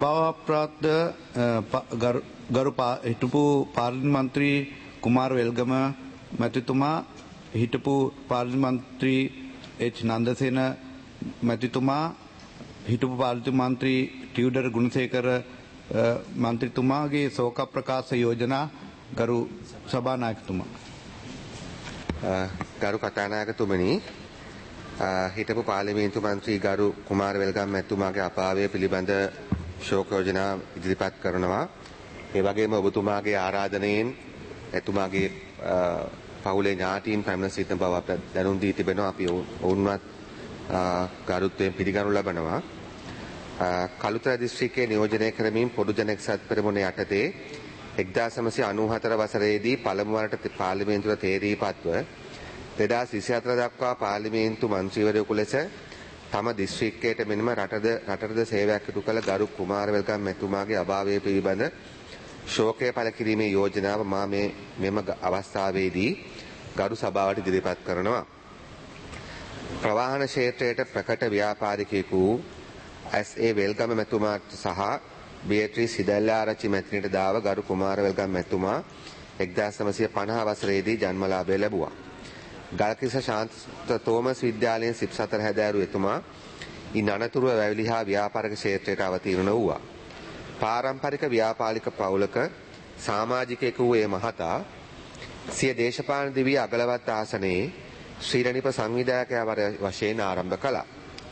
අභාවප්‍රාප්ත හිටපු පාර්ලිමේන්තු මන්ත්‍රී කුමාර වෙල්ගම මැතිතුමා හිටපු පාර්ලිමේන්තු මන්ත්‍රී එච් නන්දසේන මැතිතුමා හිටපු පාර්ලිමේන්තු මන්ත්‍රී ටියුඩර් ගුණසේකර මන්ත්‍රීතුමාගේ ශෝක ප්‍රකාශ යෝජනා ගරු සභානායකතුමා. ගරු කතානායකතුමනි, හිටපු පාර්ලිමේන්තු මන්ත්‍රී ගරු කුමාර වෙල්ගම මැතිතුමාගේ අපාවය පිළිබඳ ශෝක යෝජනා ඉදිරිපත් කරනවා. ඒ වගේම ඔබතුමාගේ ආරාධනයෙන් එතුමාගේ පවුලේ ඥාතීන් පැමිණ සිටින බව අපට දැනුම් දී තිබෙනවා. අපි ඔවුන්වත් ගරුත්වයෙන් පිළිගනු ලබනවා. කළුතර දිස්ත්‍රික්කයේ නියෝජනය කරමින් පොදු ජන එක්සත් පෙරමුණ යටතේ 1994 වසරේදී පළමු වරට පාර්ලිමේන්තුවට තේරීපත්ව 2024 දක්වා පාර්ලිමේන්තු මන්ත්‍රීවරයෙකු ලෙස තම දිස්ත්‍රික්කයට මෙන්ම රටටද සේවයක් ඉටු කළ ගරු කුමාර වෙල්ගම මැතිතුමාගේ අභාවය පිළිබඳ ශෝකය පළ කිරීමේ යෝජනාව මා මෙම අවස්ථාවේදී ගරු සභාවට ඉදිරිපත් කරනවා. ප්‍රවාහන ක්ෂේත්‍රයට ප්‍රකට ව්‍යාපාරිකයෙකු S.A. වෙල්ගම මැතිතුමාට සහ බේට්‍රී සිදල්ලාරච්චි මැතිණියට දාව ගරු කුමාර වෙල්ගම මැතිතුමා 1950 වසරේදී ජන්මලාභය ලැබුවා. ගල්කිස්ස ශාන්ත තෝමස් විද්‍යාලයෙන් 14 හැදෑරු එතුමා ඉන් අනතුරුව වැවිලි හා ව්‍යාපාරික ක්ෂේත්‍රයට අවතීර්ණ වූවා. පාරම්පරික ව්‍යාපාරික පවුලක සමාජිකයෙකු වූ ඒ මහතා සිය දේශපාලන දිවිය අගලවත් ආසනයේ ශ්‍රීරණිප සංවිධායකයා වශයෙන් ආරම්භ කළා.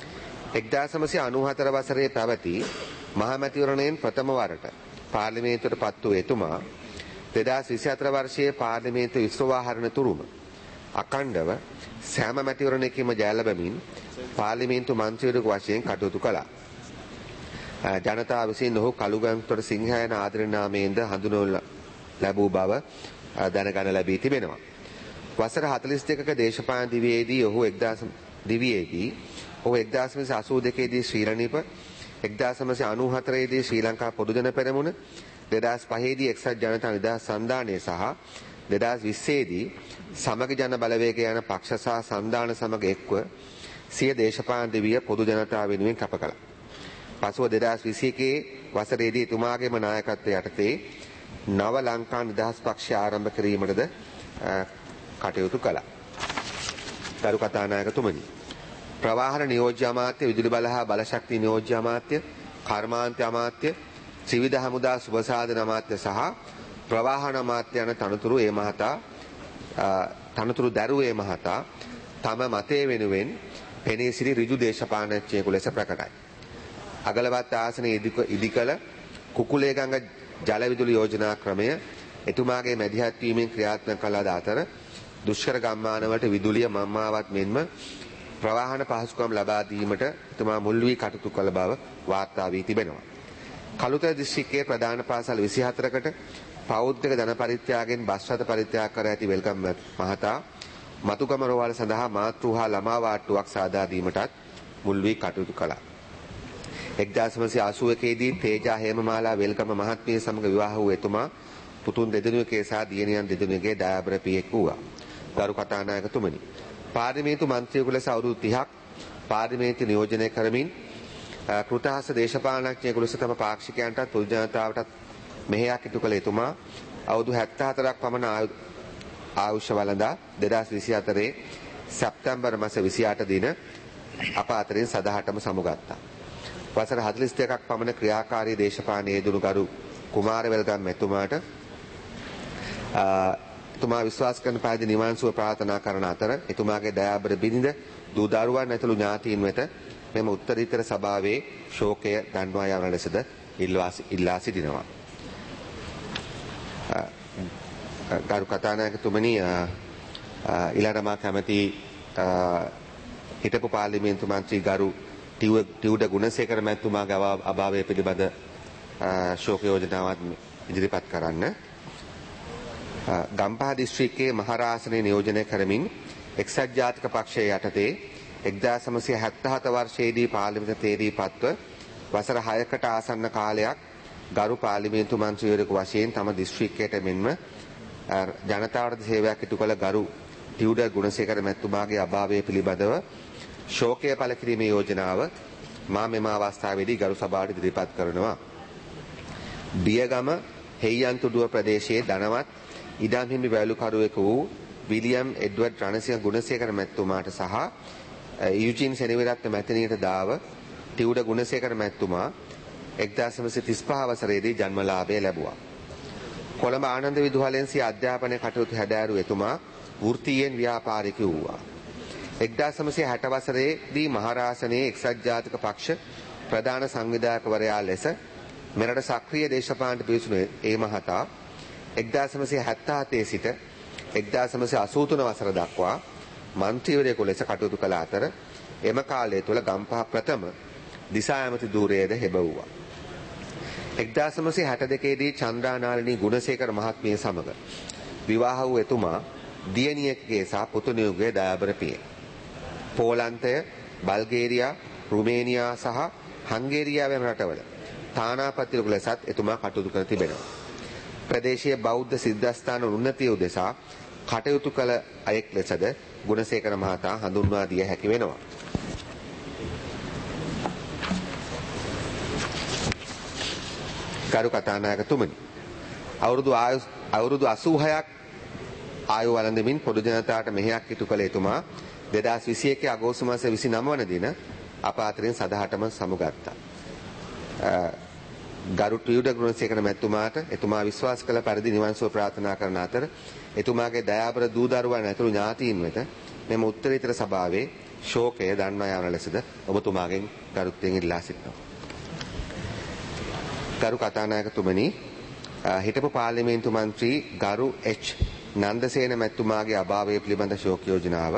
1994 වසරේ පැවති මහමැතිවරණයෙන් ප්‍රථම වරට පාර්ලිමේන්තුවට පත් වූ එතුමා 2024 වර්ෂයේ පාර්ලිමේන්තු විශ්වවාහරණ තුරුම අඛණ්ඩව සෑම මැතිවරණයකම ජය ලැබමින් පාර්ලිමේන්තු මන්ත්‍රීවරයෙකු වශයෙන් කටයුතු කළා. ජනතාව විසින් ඔහු කළුගම්තොට සිංහයන ආදරණ නාමයෙන්ද හඳුන්වනු ලැබූ බව දැනගන්න ලැබී තිබෙනවා. වසර 42ක දේශපාලන දිවියේදී ඔහු 1982 දී ශ්‍රී රණීප, 1994 දී ශ්‍රී ලංකා පොදුජන පෙරමුණ, 2005 දී එක්සත් ජනතා නිදහස් සන්ධානය සහ 2020 දී සමගි ජන බලවේග යන පක්ෂ සහ සන්ධාන සමග එක්ව සිය දේශපාලන දිවිය පොදු ජනතාව වෙනුවෙන් කැප කළා. පසුව 2021 වසරේදී එතුමාගේම නායකත්වය යටතේ නව ලංකා නිදහස් පක්ෂය ආරම්භ කිරීමටද කටයුතු කළා. ගරු කතානායකතුමනි, ප්‍රවාහන නියෝජ්‍ය අමාත්‍ය, විදුලි බල හා බලශක්ති නියෝජ්‍ය අමාත්‍ය, කර්මාන්ත අමාත්‍ය, ත්‍රිවිධ හමුදා සුබසාධන අමාත්‍ය සහ ප්‍රවාහන අමාත්‍ය යන තනතුරු දැරුවේ මහතා තම මතය වෙනුවෙන් පෙනී සිටි ඍජු දේශපාලනඥයෙකු ලෙස ප්‍රකටයි. අගලවත් ආසනයේ ඉදිකළ කුකුලේගඟ ජල විදුලි යෝජනා ක්‍රමය එතුමාගේ මැදිහත් වීමෙන් ක්‍රියාත්මක කළ අතර දුෂ්කර ගම්මානවලට විදුලිය මම්මාවත් මෙන්ම ප්‍රවාහන පහසුකම් ලබා දීමට එතුමා මුල් වී කටයුතු කළ බව වාර්තා වී තිබෙනවා. කළුතර දිස්ත්‍රික්කයේ ප්‍රධාන පාසල් 24කට පෞද්ගලික ධන පරිත්‍යාගයෙන් බස් රථ පරිත්‍යාග කර ඇති වෙල්ගම මහතා මතුගම රෝහල සඳහා මාතෘ හා ළමා වාට්ටුවක් සාදා දීමටත් මුල් වී කටයුතු කළා. 1981 දී තේජා හේමමාලා වෙල්ගම මහත්මිය සමග විවාහ වූ එතුමා පුතුන් දෙදෙනෙකුගේ සහ දියණියන් දෙදෙනෙකුගේ දයාබර පියෙක් වූවා. ගරු කතානායකතුමනි, පාර්ලිමේන්තු මන්ත්‍රියෙකු ලෙස අවුරුදු 30ක් පාර්ලිමේන්තු නියෝජනය කරමින් කෘතහස්ත දේශපාලනඥයෙකු ලෙස තම පාක්ෂිකයන්ටත් පොදු ජනතාවටත් මෙහෙයක් ඉටු කළ එතුමා අවුරුදු 74ක් පමණ ආයුෂ වළඳා 2024 සැප්තැම්බර් මාස 28 දින අප අතරින් සදහටම සමුගත්තා. වසර 42ක් පමණ ක්‍රියාකාරී දේශපාලනයේ යෙදුණු ගරු කුමාර වෙල්ගම මැතිතුමාට එතුමා විශ්වාස කරන පරිදි නිවන් සුව ප්‍රාර්ථනා කරන අතර එතුමාගේ දයාබර බිරිඳ දූ දරුවන් ඇතුළු ඥාතීන් වෙත මෙම උත්තරීතර සභාවේ ශෝකය දන්වා යවන ලෙසද ඉල්ලා සිටිනවා. ගරු කතානායකතුමනි, ඊළඟට මා කැමැති හිටපු පාර්ලිමේන්තු මන්ත්‍රී ගරු ටියුඩර් ගුණසේකර මැතිතුමාගේ අභාවය පිළිබඳ ශෝක යෝජනාවක් ඉදිරිපත් කරන්න. ගම්පහ දිස්ත්‍රික්කයේ මහරාසනය නියෝජනය කරමින් එක්සත් ජාතික පක්ෂය යටතේ 1977 වර්ෂයේදී පාර්ලිමේන්තු තේරීපත්ව වසර 6කට ආසන්න කාලයක් ගරු පාර්ලිමේන්තු මන්ත්‍රීවරයෙකු වශයෙන් තම දිස්ත්‍රික්කයට මෙන්ම ජනතාවට සේවයක් ඉටු කළ ගරු ටියුඩර් ගුණසේකර මැතිතුමාගේ අභාවය පිළිබඳව ශෝකය පළ කිරීමේ යෝජනාව මා මෙම අවස්ථාවේදී ගරු සභාවට ඉදිරිපත් කරනවා. බියගම හෙය්යන්තුඩුව ප්‍රදේශයේ ධනවත් ඉඩම් හිමි වැලුකරුවෙකු වූ විලියම් එඩ්වඩ් රණසිංහ ගුණසේකර මැතිතුමාට සහ යුජින් සෙනවිරත්න මැතිණියට දාව ටිවුඩ ගුණසේකර මැතිතුමා 1935 වසරේදී ජන්මලාභය ලැබුවා. කොළඹ ආනන්ද විදුහලෙන් සිය අධ්‍යාපනය කටයුතු හැදෑරු එතුමා වෘත්තීයෙන් ව්‍යාපාරිකයෙකු වූවා. 1960 වසරේදී මහරාසනයේ එක්සත් ජාතික පක්ෂ ප්‍රධාන සංවිධායකවරයා ලෙස මෙරට සක්‍රීය දේශපාලනයට පිවිසුණු ඒ මහතා 1977 සිට 1983 වසර දක්වා මන්ත්‍රීවරයෙකු ලෙස කටයුතු කළ අතර එම කාලය තුළ ගම්පහ ප්‍රථම දිසා ඇමති ධූරයේද හෙබවුවා. 1962 දී චන්ද්‍රානාලිනී ගුණසේකර මහත්මිය සමග විවාහ වූ එතුමා දියණියකගේ සහ පුතුණියගේ දයාබර පිය. පෝලන්තය, බල්ගේරියා, රුමේනියා සහ හංගේරියා වැනි රටවල තානාපතිවරයෙකු ලෙසත් එතුමා කටයුතු කර තිබෙනවා. ප්‍රදේශීය බෞද්ධ සිද්ධාස්ථාන උන්නතිය උදෙසා කටයුතු කළ අයෙක් ලෙසද ගුණසේකර මහතා හඳුන්වා දිය හැකි වෙනවා. ගරු කතානායකතුමනි, අවුරුදු 86ක් ආයු වළඳමින් පොදු ජනතාවට මෙහෙයක් ඉටු කළ එතුමා 2021 අගෝස්තු මාස 29 වන දින අප අතරින් සදහටම සමුගත්තා. ගරු ටියුඩ ගුණසේකර මැතිතුමාට එතුමා විශ්වාස කළ පරිදි නිවන් සුව ප්‍රාර්ථනා කරන අතර එතුමාගේ දයාබර දූ දරුවන් ඇතුළු ඥාතීන් වෙත මෙම උත්තරීතර සභාවේ ශෝකය දන්වා යන ලෙසද ඔබතුමාගෙන් ගරුත්වයෙන් ඉල්ලා සිටිනවා. ගරු කතානායකතුමනි, හිටපු පාර්ලිමේන්තු මන්ත්‍රී ගරු එච් නන්දසේන මැතිතුමාගේ අභාවය පිළිබඳ ශෝක යෝජනාව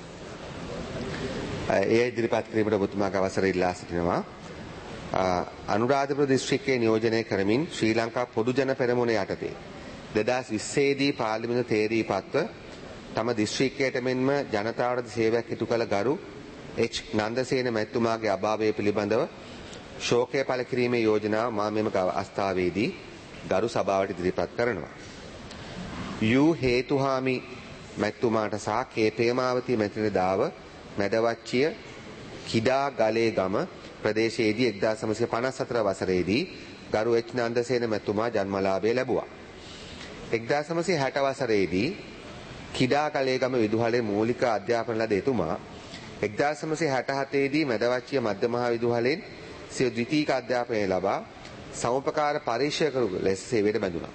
එය ඉදිරිපත් කිරීමට ඔබතුමාගේ අවසර ඉල්ලා සිටිනවා. අනුරාධපුර දිස්ත්‍රික්කයේ නියෝජනය කරමින් ශ්‍රී ලංකා පොදු ජන පෙරමුණ යටතේ 2020 දී පාර්ලිමේන්තු තේරීපත්ව තම දිස්ත්‍රික්කයට මෙන්ම ජනතාවට සේවයක් ඉටු කළ ගරු එච් නන්දසේන මැතිතුමාගේ අභාවය පිළිබඳව ශෝකය පළ කිරීමේ යෝජනාව මා මෙම අවස්ථාවේදී ගරු සභාවට ඉදිරිපත් කරනවා. යු හේතුහාමි මැතිතුමාට සහ කේ ප්‍රේමාවතී මැතිණියට දාව මැදවච්චිය කිඩා ගලේ ගම ප්‍රදේශයේදී 1954 වසරේදී ගරු එච් නන්දසේන මැතිතුමා ජන්මලාභය ලැබුවා. 1960 වසරේදී කිඩා ගලේ ගම විදුහලේ මූලික අධ්‍යාපන ලද එතුමා 1967 දී මැදවච්චිය මධ්‍ය මහා විදුහලෙන් සිය ද්විතීක අධ්‍යාපනය ලබා සමුපකාර පරීක්ෂකවරු ලෙස සේවයට බැඳුණා.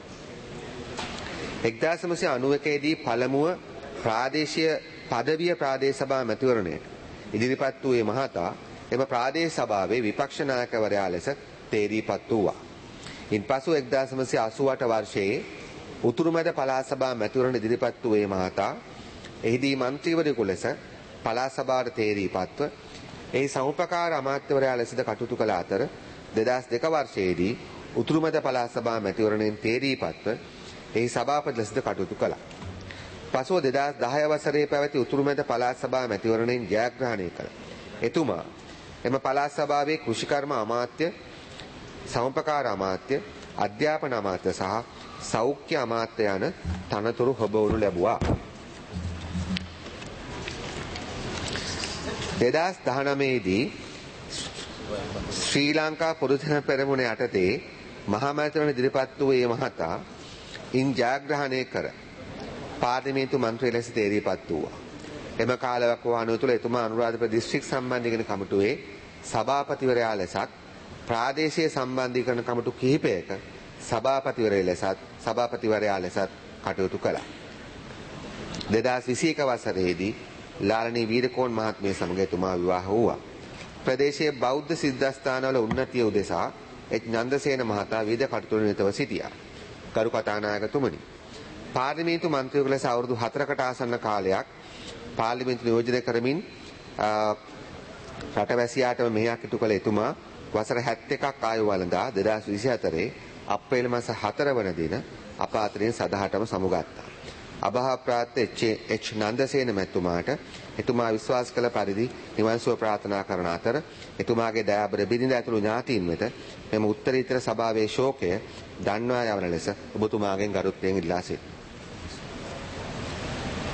1991 දී පළමුව ප්‍රාදේශීය පදවිය ප්‍රාදේශ සභා මැතිවරණයට ඉදිරිපත් වූ මහතා එම ප්‍රාදේශ සභාවේ විපක්ෂ නායකවරයා ලෙස තේරීපත් වූවා. ඉන්පසු 1988 වර්ෂයේ උතුරුමැද පළාත් සභා මැතිවරණ ඉදිරිපත් වූ මහතා එහිදී මන්ත්‍රීවරයෙකු ලෙස පළාත් සභාවට තේරීපත්ව එහි සමුපකාර අමාත්‍යවරයා ලෙසද කටයුතු කළ අතර 2002 වර්ෂයේදී උතුරුමැද පළාත් සභා මැතිවරණයෙන් තේරීපත්ව එහි සභාපති ලෙසද කටයුතු කළා. පසුව 2010 වසරේ පැවති උතුරුමැද පළාත් සභා මැතිවරණයෙන් ජයග්‍රහණය කළ එතුමා එම පළාත් සභාවේ කෘෂිකර්ම අමාත්‍ය, සමුපකාර අමාත්‍ය, අධ්‍යාපන අමාත්‍ය සහ සෞඛ්‍ය අමාත්‍ය යන තනතුරු හොබවනු ලැබුවා. 2019 දී ශ්‍රී ලංකා පොදු ජන පෙරමුණ යටතේ මහා මැතිවරණ ඉදිරිපත් වූ මේ මහතා ඉන් ජයග්‍රහණය කර පාර්ලිමේන්තු මන්ත්‍රී ලෙස තේරීපත් වූවා. එම කාලවකවානුව තුළ එතුමා අනුරාධපුර දිස්ත්‍රික් සම්බන්ධීකරණ කමිටුවේ සභාපතිවරයා ලෙසත් ප්‍රාදේශීය සම්බන්ධීකරණ කමිටු කිහිපයක සභාපතිවරයා ලෙසත් කටයුතු කළා. 2021 වසරේදී ලාලනී වීරකෝන් මහත්මිය සමග එතුමා විවාහ වූවා. ප්‍රදේශීය බෞද්ධ සිද්ධාස්ථානවල උන්නතිය උදෙසා එච් නන්දසේන මහතා විවිධ කටයුතු නිරතව සිටියා. ගරු කතානායකතුමනි, පාර්ලිමේන්තු මන්ත්‍රීවරු ලෙස අවුරුදු 4කට ආසන්න කාලයක් පාර්ලිමේන්තු නියෝජනය කරමින් රටවැසියාටම මෙහෙයක් ඉටු කළ එතුමා වසර 71ක් ආයු වළඳා 2024 අප්‍රේල් මාස 4 වන දින අප අතරින් සදහටම සමුගත්තා. අභාවප්‍රාප්ත එච් නන්දසේන මැතිතුමාට එතුමා විශ්වාස කළ පරිදි නිවන් සුව ප්‍රාර්ථනා කරන අතර එතුමාගේ දයාබර බිරිඳ ඇතුළු ඥාතීන් වෙත මෙම උත්තරීතර සභාවේ ශෝකය දන්වා යවන ලෙස ඔබතුමාගෙන් ගරුත්වයෙන් ඉල්ලා සිටිනවා.